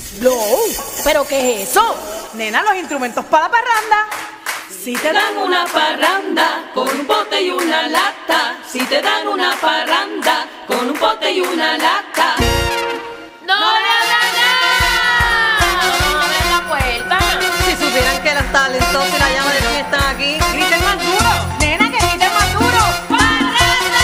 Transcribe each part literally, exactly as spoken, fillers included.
Blow, ¿pero qué es eso? Nena, los instrumentos para la parranda. Si te dan una parranda con un pote y una lata, si te dan una parranda con un pote y una lata, ¡no le hagan nada! ¡Vamos a ver la puerta! Si supieran que las talentosas y la llama de quién están aquí. Griten más duro. Nena, que griten más duro. ¡Parranda!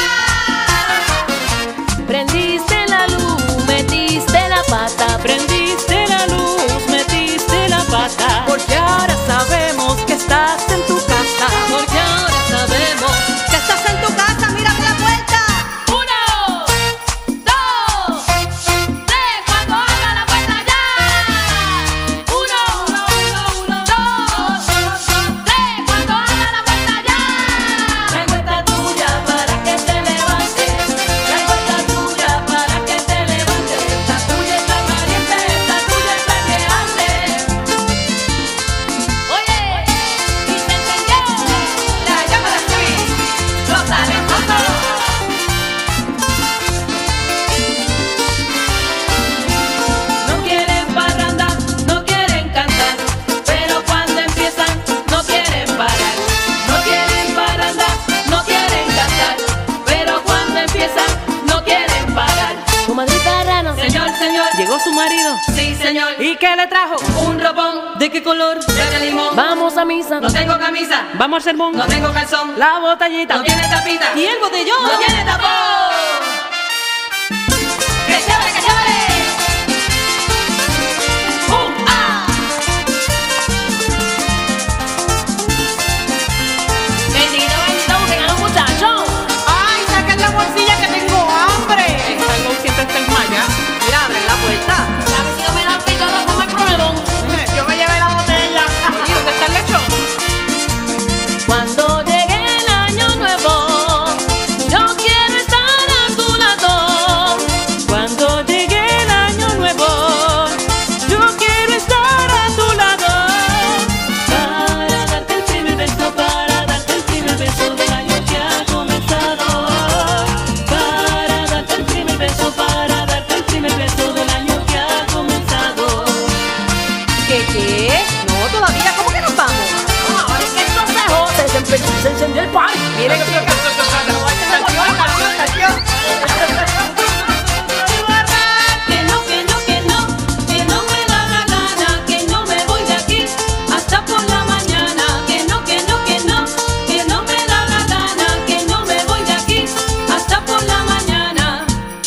prendiste la luz, metiste la pata, prendiste la luz, metiste la pata, Porque ahora sabemos que estás en tu casa. porque ahora sabemos. Que estás en tu casa, mírame la puerta. ¡Uno! ¡Dos! ¡Tres! ¡Cuando abra la puerta ya! ¡Uno! ¡Uno, uno, uno! ¡Dos! ¡Tres! ¡Cuando abra la puerta ya! La encuesta tuya para que te levantes, la encuesta tuya para que te levantes, esta tuya está caliente, esta tuya está que arde. Oye, y se encendió La llama de Luis. los talentosos. No quieren parranda, no quieren cantar, pero cuando empiezan no quieren parar. No quieren parranda, no quieren cantar, pero cuando empiezan no quieren parar. Comadrita rana, Señor, señor, Llegó su marido. sí señor, ¿Y qué le trajo? un ropón ¿De qué color? de limón. vamos a misa. No tengo camisa, Vamos al sermón. no tengo calzón, La botellita. no tiene tapita, Y el botellón. no tiene tapón. ¡Qué chévere, qué chévere! ¡Um, ah! Bendito, bendito, que ganó muchacho. ¡Ay, saquen la bolsilla que tengo hambre! Algo siempre está en malla. Mira, abre la puerta. A ver si no me dan picado como el problemón. Yo me llevé la botella. Oye, ¿dónde está el lechón? Cuando llegue el año nuevo, yo quiero estar a tu lado. Cuando llegue el año nuevo, yo quiero estar a tu lado. Para darte el primer beso, para darte el primer beso del año que ha comenzado. Para darte el primer beso, para darte el primer beso del año que ha comenzado. ¿Qué qué? No, todavía. ¿Cómo que nos vamos? Ahora es que esto se jode, se, empe- se encendió el party. Miren que Que no, que no, que no, que no me da la gana, que no me voy de aquí hasta por la mañana. Que no, que no, que no, que no me da la gana, que no me voy de aquí hasta por la mañana.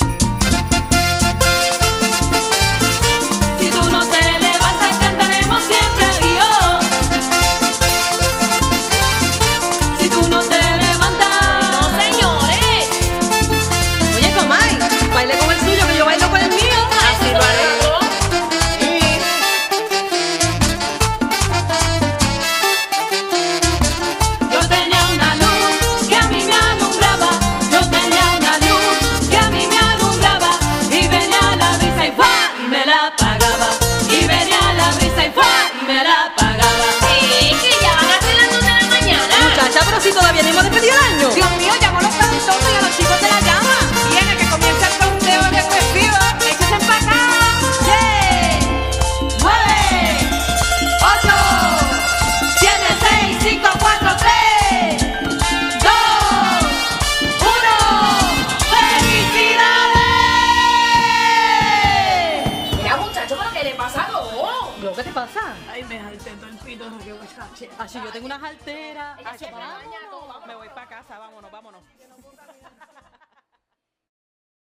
Si tú no te levantas, cantaremos siempre adiós. Si tú no te levantas, No, señores. Oye, Comay, baile con el suyo, que yo bailo con el mío. Así lo haré. yo tenía una luz que a mí me alumbraba, yo tenía una luz que a mí me alumbraba, y venía la brisa y ¡fua! Y me la apagaba, y venía la brisa y ¡fua! Y me la apagaba. Sí, que ya van a ser las dos de la mañana. Muchacha, pero si todavía no hemos despedido el año. Dios mío, llamó a los talentosos y a los chicos de la llama. Viene que comienza el conteo de festivo. Échese para acá. diez, nueve, ocho, siete, seis, cinco, cuatro, tres, dos, uno. ¡Felicidades! Mira, muchacho, ¿pero qué le pasa a dos? ¿Lo que te pasa? Ay, me jalté todo el pito, no que voy a Así yo tengo unas alteras. Ella se Ay, baña, todo, Me voy para casa, vámonos, vámonos.